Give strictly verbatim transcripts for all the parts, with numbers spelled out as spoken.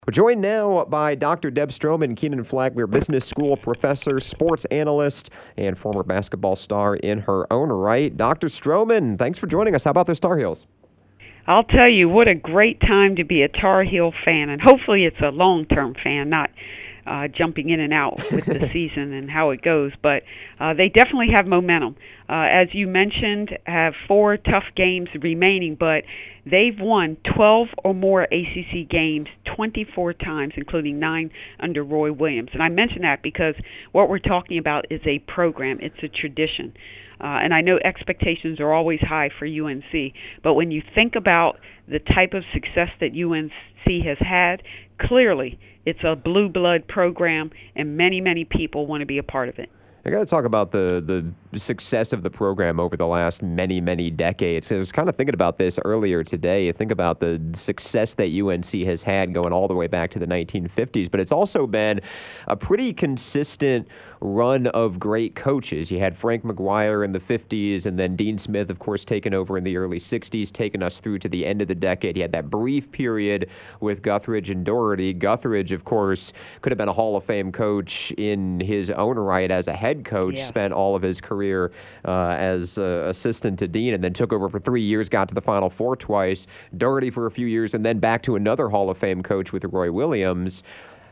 We're joined now by Doctor Deb Stroman, Kenan Flagler Business School professor, sports analyst, and former basketball star in her own right. Doctor Stroman, thanks for joining us. How about the Tar Heels? I'll tell you, what a great time to be a Tar Heel fan, and hopefully it's a long-term fan, not uh, jumping in and out with the season and how it goes. But uh, they definitely have momentum. Uh, as you mentioned, have four tough games remaining, but they've won twelve or more A C C games twenty-four times, including nine under Roy Williams. And I mention that because what we're talking about is a program. It's a tradition. Uh, and I know expectations are always high for U N C, but when you think about the type of success that U N C has had, clearly it's a blue blood program, and many, many people want to be a part of it. I got to talk about the the success of the program over the last many, many decades. I was kind of thinking about this earlier today. Think about the success that U N C has had going all the way back to the nineteen fifties, but it's also been a pretty consistent run of great coaches. You had Frank McGuire in the fifties, and then Dean Smith, of course, taking over in the early sixties, taking us through to the end of the decade. You had that brief period with Guthridge and Doherty. Guthridge, of course, could have been a Hall of Fame coach in his own right as a head coach, yeah. spent all of his career uh, as uh, assistant to Dean, and then took over for three years, got to the Final Four twice. Doherty for a few years, and then back to another Hall of Fame coach with Roy Williams.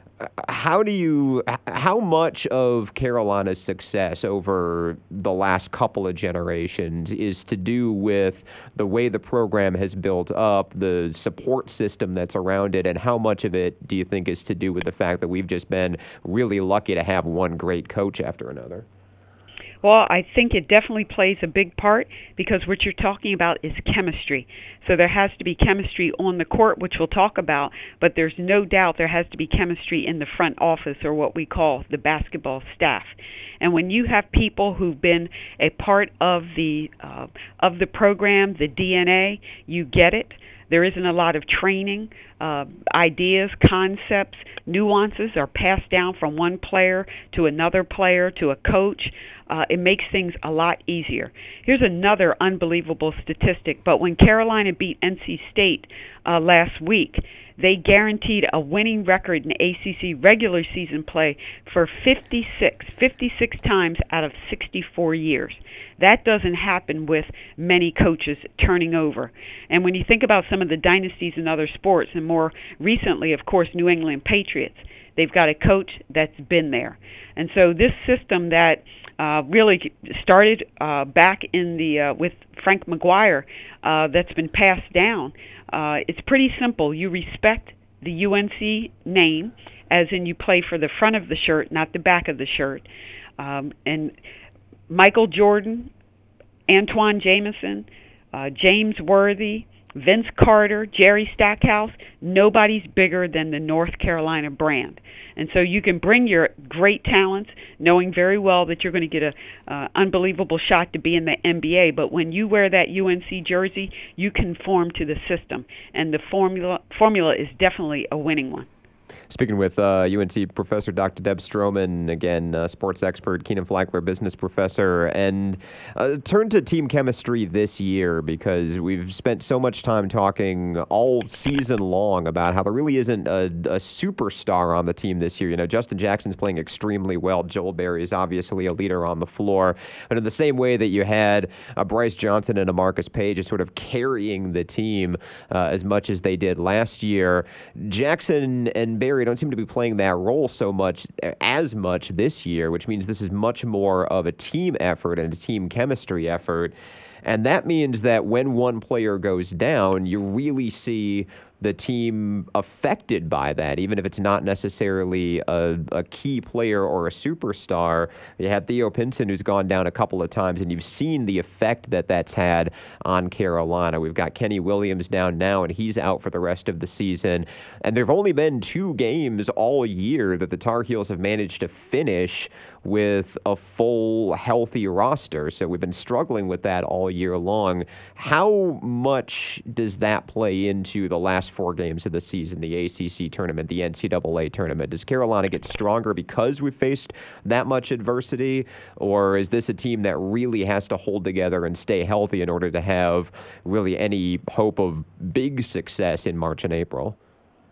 How do you, how much of Carolina's success over the last couple of generations is to do with the way the program has built up, the support system that's around it, and how much of it do you think is to do with the fact that we've just been really lucky to have one great coach after another? Well, I think it definitely plays a big part because what you're talking about is chemistry. So there has to be chemistry on the court, which we'll talk about, but there's no doubt there has to be chemistry in the front office, or what we call the basketball staff. And when you have people who've been a part of the uh, of the program, the D N A, you get it. There isn't a lot of training. Uh, ideas, concepts, nuances are passed down from one player to another player to a coach. Uh, it makes things a lot easier. Here's another unbelievable statistic, but when Carolina beat N C State uh, last week, they guaranteed a winning record in A C C regular season play for fifty-six, fifty-six times out of sixty-four years. That doesn't happen with many coaches turning over. And when you think about some of the dynasties in other sports, and more recently, of course, New England Patriots, they've got a coach that's been there. And so this system that uh, really started uh, back in the uh, with Frank McGuire, uh, that's been passed down, uh, it's pretty simple. You respect the U N C name, as in you play for the front of the shirt, not the back of the shirt. Um, and Michael Jordan, Antoine Jameson, uh, James Worthy, Vince Carter, Jerry Stackhouse, nobody's bigger than the North Carolina brand. And so you can bring your great talents, knowing very well that you're going to get an uh, unbelievable shot to be in the N B A. But when you wear that U N C jersey, you conform to the system. And the formula formula is definitely a winning one. Speaking with uh, U N C professor Doctor Deb Stroman, again, uh, sports expert, Kenan Flagler, business professor, and uh, turn to team chemistry this year, because we've spent so much time talking all season long about how there really isn't a, a superstar on the team this year. You know, Justin Jackson's playing extremely well. Joel Berry is obviously a leader on the floor. And in the same way that you had uh, Bryce Johnson and a Marcus Page is sort of carrying the team uh, as much as they did last year, Jackson and Berry don't seem to be playing that role so much as much this year, which means this is much more of a team effort and a team chemistry effort. And that means that when one player goes down, you really see the team affected by that, even if it's not necessarily a, a key player or a superstar. You had Theo Pinson, who's gone down a couple of times, and you've seen the effect that that's had on Carolina. We've got Kenny Williams down now, and he's out for the rest of the season. And there have only been two games all year that the Tar Heels have managed to finish with a full, healthy roster. So we've been struggling with that all year long. How much does that play into the last four games of the season, the A C C tournament, the N C double A tournament? Does Carolina get stronger because we've faced that much adversity, or is this a team that really has to hold together and stay healthy in order to have really any hope of big success in March and April?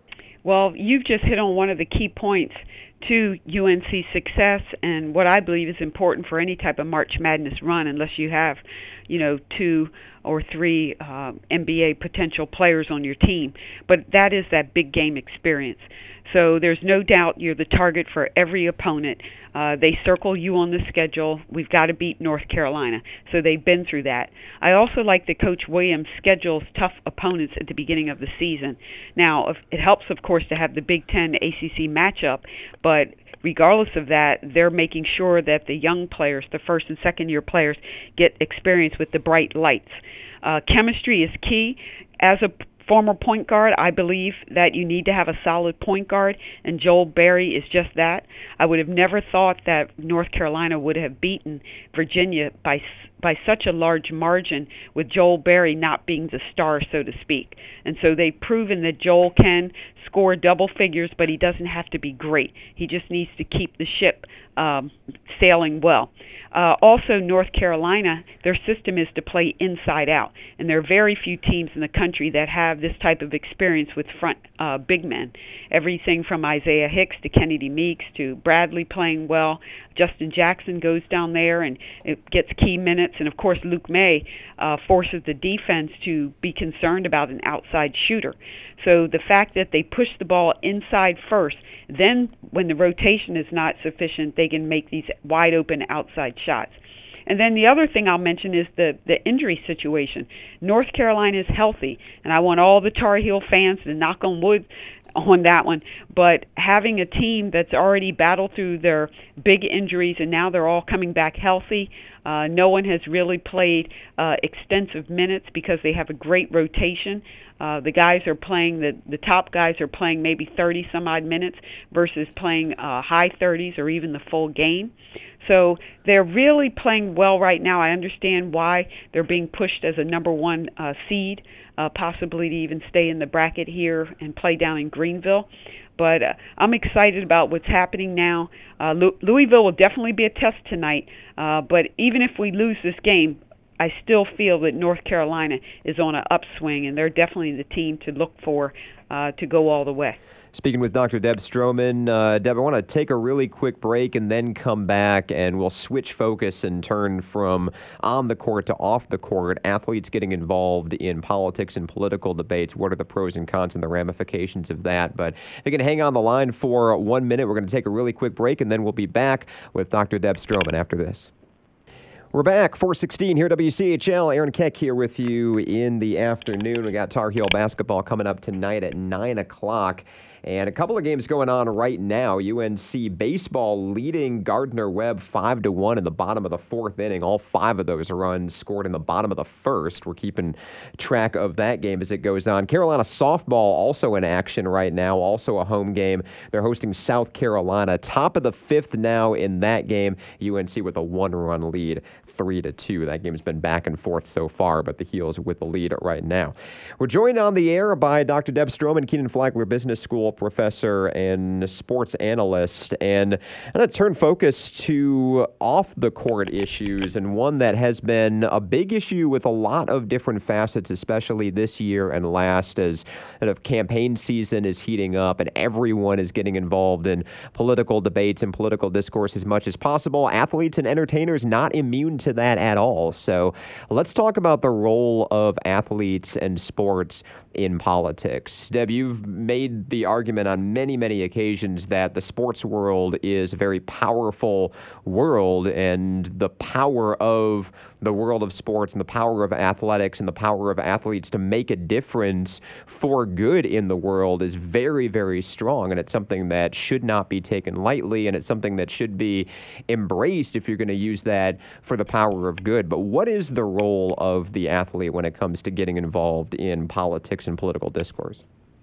Well, you've just hit on one of the key points to U N C success and what I believe is important for any type of March Madness run, unless you have, you know, two or three uh, N B A potential players on your team. But that is that big game experience. So there's no doubt you're the target for every opponent. Uh, they circle you on the schedule. We've got to beat North Carolina. So they've been through that. I also like that Coach Williams schedules tough opponents at the beginning of the season. Now, it helps, of course, to have the Big Ten A C C matchup, but regardless of that, they're making sure that the young players, the first and second year players, get experience with the bright lights. Uh, chemistry is key. As a former point guard, I believe that you need to have a solid point guard, and Joel Berry is just that. I would have never thought that North Carolina would have beaten Virginia by by such a large margin with Joel Berry not being the star, so to speak. And so they've proven that Joel can score double figures, but he doesn't have to be great. He just needs to keep the ship um, sailing well. Uh, also, North Carolina, their system is to play inside out, and there are very few teams in the country that have this type of experience with front uh, big men. Everything from Isaiah Hicks to Kennedy Meeks to Bradley playing well. Justin Jackson goes down there and it gets key minutes, and of course Luke May uh, forces the defense to be concerned about an outside shooter. So the fact that they push the ball inside first, then when the rotation is not sufficient, they can make these wide open outside shots. And then the other thing I'll mention is the, the injury situation. North Carolina is healthy, and I want all the Tar Heel fans to knock on wood on that one, but having a team that's already battled through their big injuries and now they're all coming back healthy, uh, no one has really played uh, extensive minutes because they have a great rotation. Uh, the guys are playing, the, the top guys are playing maybe thirty some odd minutes versus playing uh, high thirties or even the full game. So they're really playing well right now. I understand why they're being pushed as a number one uh, seed, uh, possibly to even stay in the bracket here and play down in Greenville. But uh, I'm excited about what's happening now. Uh, Lu- Louisville will definitely be a test tonight, uh, but even if we lose this game, I still feel that North Carolina is on an upswing, and they're definitely the team to look for uh, to go all the way. Speaking with Doctor Deb Stroman. Uh, Deb, I want to take a really quick break and then come back, and we'll switch focus and turn from on the court to off the court. Athletes getting involved in politics and political debates. What are the pros and cons and the ramifications of that? But if you can hang on the line for one minute, we're going to take a really quick break, and then we'll be back with Doctor Deb Stroman after this. We're back, four sixteen here, W C H L. Aaron Keck here with you in the afternoon. We got Tar Heel basketball coming up tonight at nine o'clock. And a couple of games going on right now. U N C baseball leading Gardner-Webb five to one in the bottom of the fourth inning. All five of those runs scored in the bottom of the first. We're keeping track of that game as it goes on. Carolina softball also in action right now, also a home game. They're hosting South Carolina. Top of the fifth now in that game. U N C with a one-run lead, three to two. That game's been back and forth so far, but the Heels with the lead right now. We're joined on the air by Doctor Deb Stroman, Kenan Flagler Business School professor and sports analyst. And I'm going to turn focus to off-the-court issues, and one that has been a big issue with a lot of different facets, especially this year and last, as kind of campaign season is heating up and everyone is getting involved in political debates and political discourse as much as possible. Athletes and entertainers not immune to that at all. So let's talk about the role of athletes and sports in politics. Deb, you've made the argument on many, many occasions that the sports world is a very powerful world, and the power of the world of sports and the power of athletics and the power of athletes to make a difference for good in the world is very, very strong, and it's something that should not be taken lightly, and it's something that should be embraced if you're going to use that for the power of good. But what is the role of the athlete when it comes to getting involved in politics and political discourse?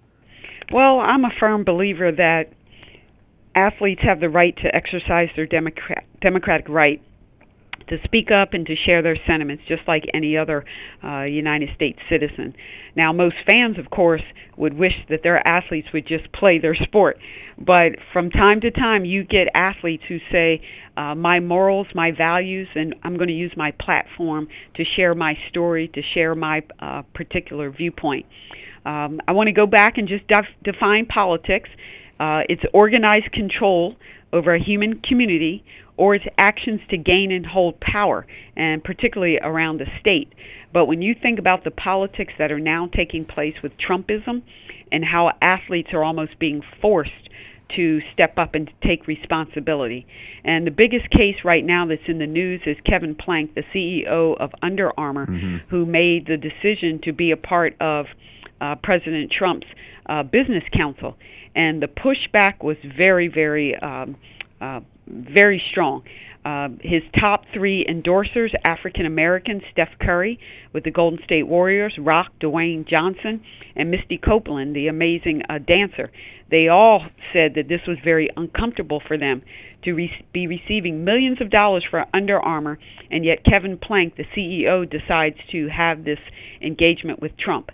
Well, I'm a firm believer that athletes have the right to exercise their democrat- democratic right to speak up and to share their sentiments, just like any other uh, United States citizen. Now, most fans, of course, would wish that their athletes would just play their sport. But from time to time, you get athletes who say, uh, my morals, my values, and I'm going to use my platform to share my story, to share my uh, particular viewpoint. Um, I want to go back and just def- define politics. Uh, it's organized control over a human community or its actions to gain and hold power, and particularly around the state. But when you think about the politics that are now taking place with Trumpism and how athletes are almost being forced to step up and take responsibility. And the biggest case right now that's in the news is Kevin Plank, the C E O of Under Armour, mm-hmm. who made the decision to be a part of uh, President Trump's uh, business council. And the pushback was very, very, um, uh, very strong. Uh, his top three endorsers, African American, Steph Curry with the Golden State Warriors, Rock, Dwayne Johnson, and Misty Copeland, the amazing uh, dancer. They all said that this was very uncomfortable for them to re- be receiving millions of dollars for Under Armour, and yet Kevin Plank, the C E O, decides to have this engagement with Trump.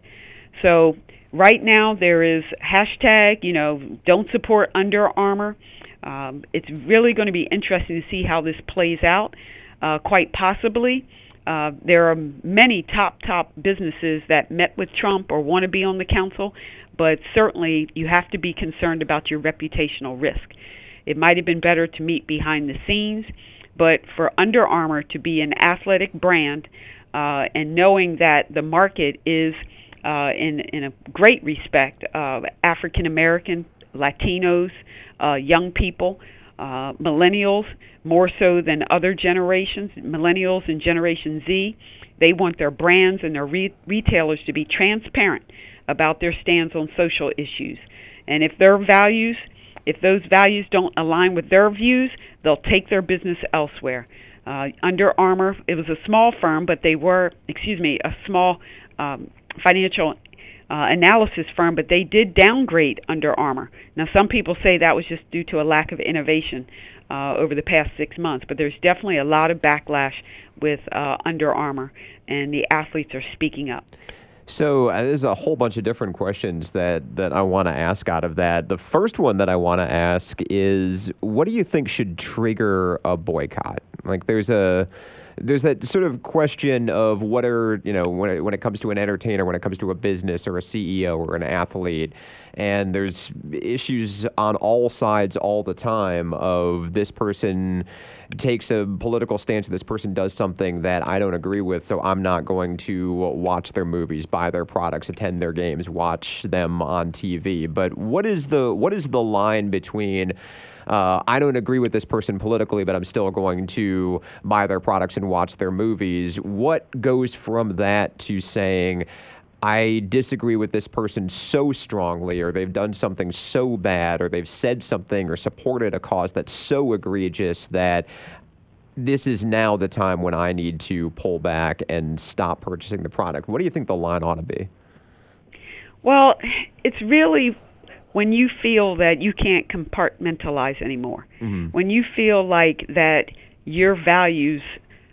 So right now there is hashtag, you know, don't support Under Armour. Um, it's really going to be interesting to see how this plays out. Uh, quite possibly, uh, there are many top, top businesses that met with Trump or want to be on the council, but certainly you have to be concerned about your reputational risk. It might have been better to meet behind the scenes, but for Under Armour to be an athletic brand uh, and knowing that the market is, uh, in, in a great respect, uh, African American, Latinos, uh, young people, uh, millennials, more so than other generations, millennials and Generation Z, they want their brands and their re- retailers to be transparent about their stands on social issues. And if their values, if those values don't align with their views, they'll take their business elsewhere. Uh, Under Armour, it was a small firm, but they were, excuse me, a small um, financial Uh, analysis firm, but they did downgrade Under Armour. Now, some people say that was just due to a lack of innovation uh, over the past six months, but there's definitely a lot of backlash with uh, Under Armour, and the athletes are speaking up. So uh, there's a whole bunch of different questions that, that I want to ask out of that. The first one that I want to ask is, what do you think should trigger a boycott? Like, there's a There's that sort of question of what are, you know, when it, when it comes to an entertainer, when it comes to a business or a C E O or an athlete, and there's issues on all sides all the time of this person takes a political stance, or this person does something that I don't agree with, so I'm not going to watch their movies, buy their products, attend their games, watch them on T V. But what is the what is the line between Uh, I don't agree with this person politically, but I'm still going to buy their products and watch their movies? What goes from that to saying, I disagree with this person so strongly, or they've done something so bad, or they've said something or supported a cause that's so egregious that this is now the time when I need to pull back and stop purchasing the product? What do you think the line ought to be? Well, it's really when you feel that you can't compartmentalize anymore, mm-hmm. when you feel like that your values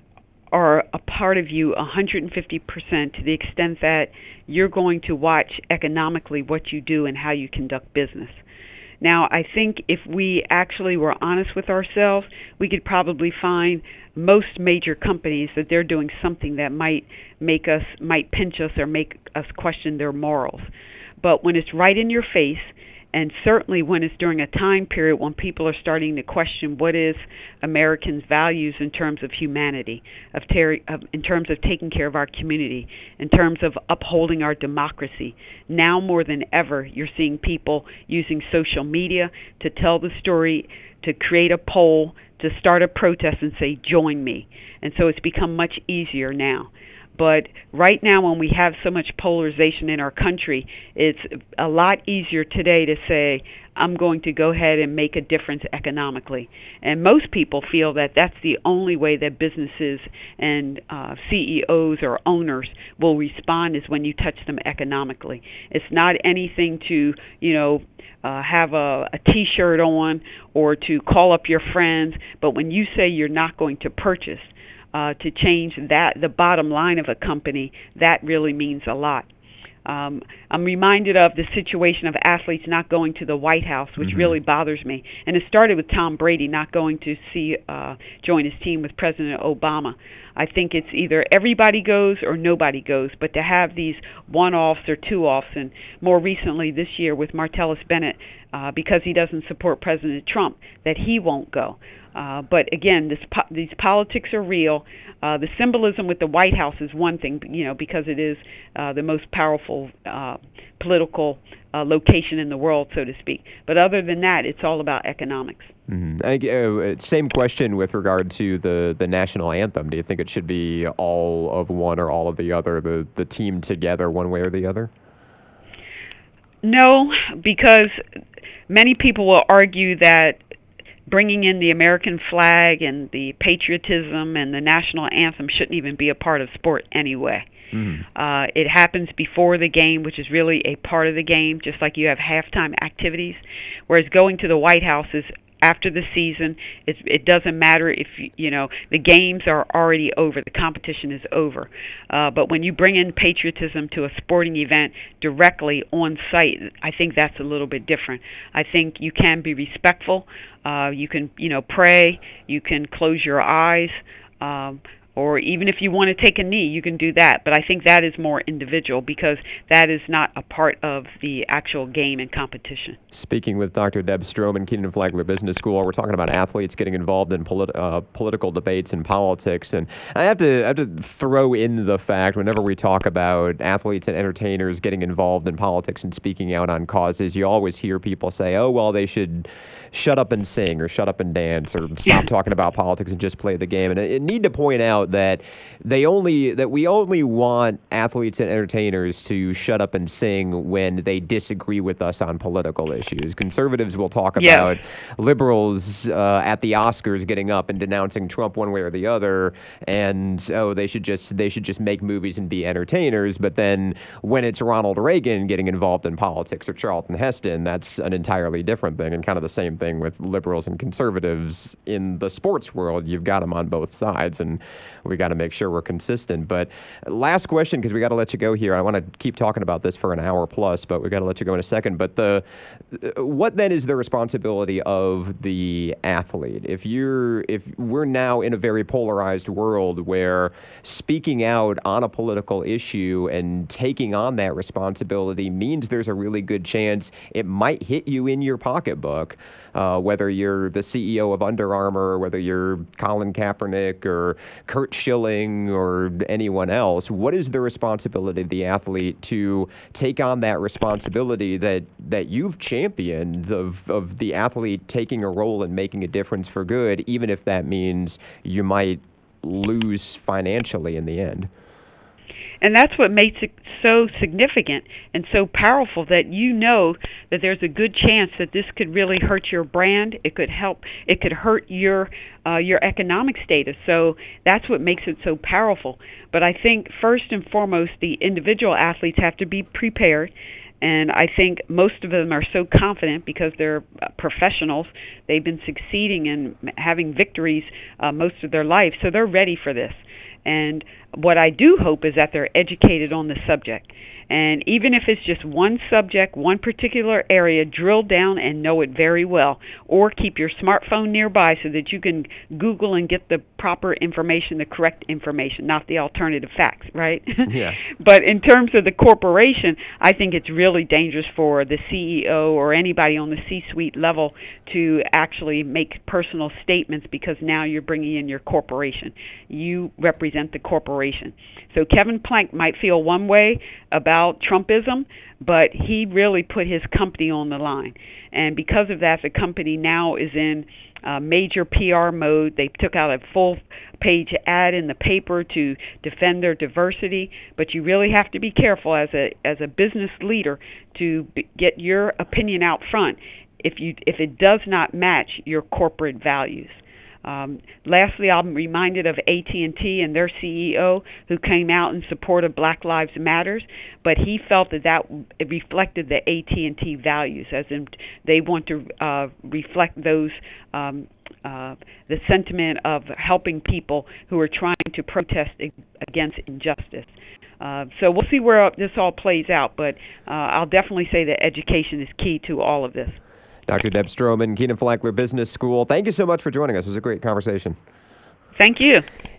are a part of you one hundred fifty percent, to the extent that you're going to watch economically what you do and how you conduct business. Now, I think if we actually were honest with ourselves, we could probably find most major companies that they're doing something that might make us, might pinch us or make us question their morals. But when it's right in your face, and certainly when it's during a time period when people are starting to question what is Americans' values in terms of humanity, of, ter- of in terms of taking care of our community, in terms of upholding our democracy. Now more than ever, you're seeing people using social media to tell the story, to create a poll, to start a protest and say, join me. And so it's become much easier now. But right now, when we have so much polarization in our country, it's a lot easier today to say, I'm going to go ahead and make a difference economically. And most people feel that that's the only way that businesses and uh, C E Os or owners will respond, is when you touch them economically. It's not anything to, you know, uh, have a, a T-shirt on or to call up your friends. But when you say you're not going to purchase, Uh, to change that, the bottom line of a company, that really means a lot. Um, I'm reminded of the situation of athletes not going to the White House, which Mm-hmm. really bothers me. And it started with Tom Brady not going to see uh, join his team with President Obama. I think it's either everybody goes or nobody goes, but to have these one-offs or two-offs, and more recently this year with Martellus Bennett, uh, because he doesn't support President Trump, that he won't go. Uh, but again, this po- these politics are real. Uh, the symbolism with the White House is one thing, you know, because it is uh, the most powerful uh, political uh, location in the world, so to speak. But other than that, it's all about economics. Mm-hmm. I, uh, same question with regard to the, the national anthem. Do you think it should be all of one or all of the other, the, the team together one way or the other? No, because many people will argue that bringing in the American flag and the patriotism and the national anthem shouldn't even be a part of sport anyway. Mm-hmm. Uh, it happens before the game, which is really a part of the game, just like you have halftime activities, whereas going to the White House is after the season. It, it doesn't matter if, you know, the games are already over, the competition is over. Uh, but when you bring in patriotism to a sporting event directly on site, I think that's a little bit different. I think you can be respectful. Uh, you can, you know, pray. You can close your eyes. Um, Or even if you want to take a knee, you can do that. But I think that is more individual because that is not a part of the actual game and competition. Speaking with Doctor Deb Stroman, Kenan Flagler Business School, we're talking about athletes getting involved in polit- uh, political debates and politics. And I have to I have to throw in the fact whenever we talk about athletes and entertainers getting involved in politics and speaking out on causes, you always hear people say, oh, well, they should shut up and sing or shut up and dance or stop talking about politics and just play the game. And I, I need to point out that they only that we only want athletes and entertainers to shut up and sing when they disagree with us on political issues. Conservatives will talk about Yes. liberals uh, at the Oscars getting up and denouncing Trump one way or the other, and oh, they should just they should just make movies and be entertainers. But then when it's Ronald Reagan getting involved in politics or Charlton Heston, that's an entirely different thing, and kind of the same thing with liberals and conservatives in the sports world. You've got them on both sides, and we got to make sure we're consistent. But last question, because we got to let you go here. I want to keep talking about this for an hour plus, but we got to let you go in a second. But the what then is the responsibility of the athlete? If you're if we're now in a very polarized world where speaking out on a political issue and taking on that responsibility means there's a really good chance it might hit you in your pocketbook. Uh, whether you're the C E O of Under Armour, or whether you're Colin Kaepernick or Curt Schilling or anyone else, what is the responsibility of the athlete to take on that responsibility that, that you've championed of, of the athlete taking a role and making a difference for good, even if that means you might lose financially in the end? And that's what makes it so significant and so powerful, that you know that there's a good chance that this could really hurt your brand. It could help. It could hurt your uh, your economic status. So that's what makes it so powerful. But I think first and foremost, the individual athletes have to be prepared. And I think most of them are so confident because they're professionals. They've been succeeding and having victories uh, most of their life, so they're ready for this. And what I do hope is that they're educated on the subject. And even if it's just one subject, one particular area, drill down and know it very well. Or keep your smartphone nearby so that you can Google and get the proper information, the correct information, not the alternative facts, right? Yeah. But in terms of the corporation, I think it's really dangerous for the C E O or anybody on the C-suite level to actually make personal statements, because now you're bringing in your corporation. You represent the corporation. So Kevin Plank might feel one way about Trumpism, but he really put his company on the line. And because of that, the company now is in uh, major P R mode. They took out a full-page ad in the paper to defend their diversity. But you really have to be careful as a as a business leader to b- get your opinion out front if you if it does not match your corporate values. Um, lastly, I'm reminded of A T and T and their C E O who came out in support of Black Lives Matters, but he felt that that it reflected the A T and T values, as in they want to uh, reflect those um, uh, the sentiment of helping people who are trying to protest against injustice. Uh, so we'll see where this all plays out, but uh, I'll definitely say that education is key to all of this. Doctor Deb Stroman, Kenan Flankler Business School, thank you so much for joining us. It was a great conversation. Thank you.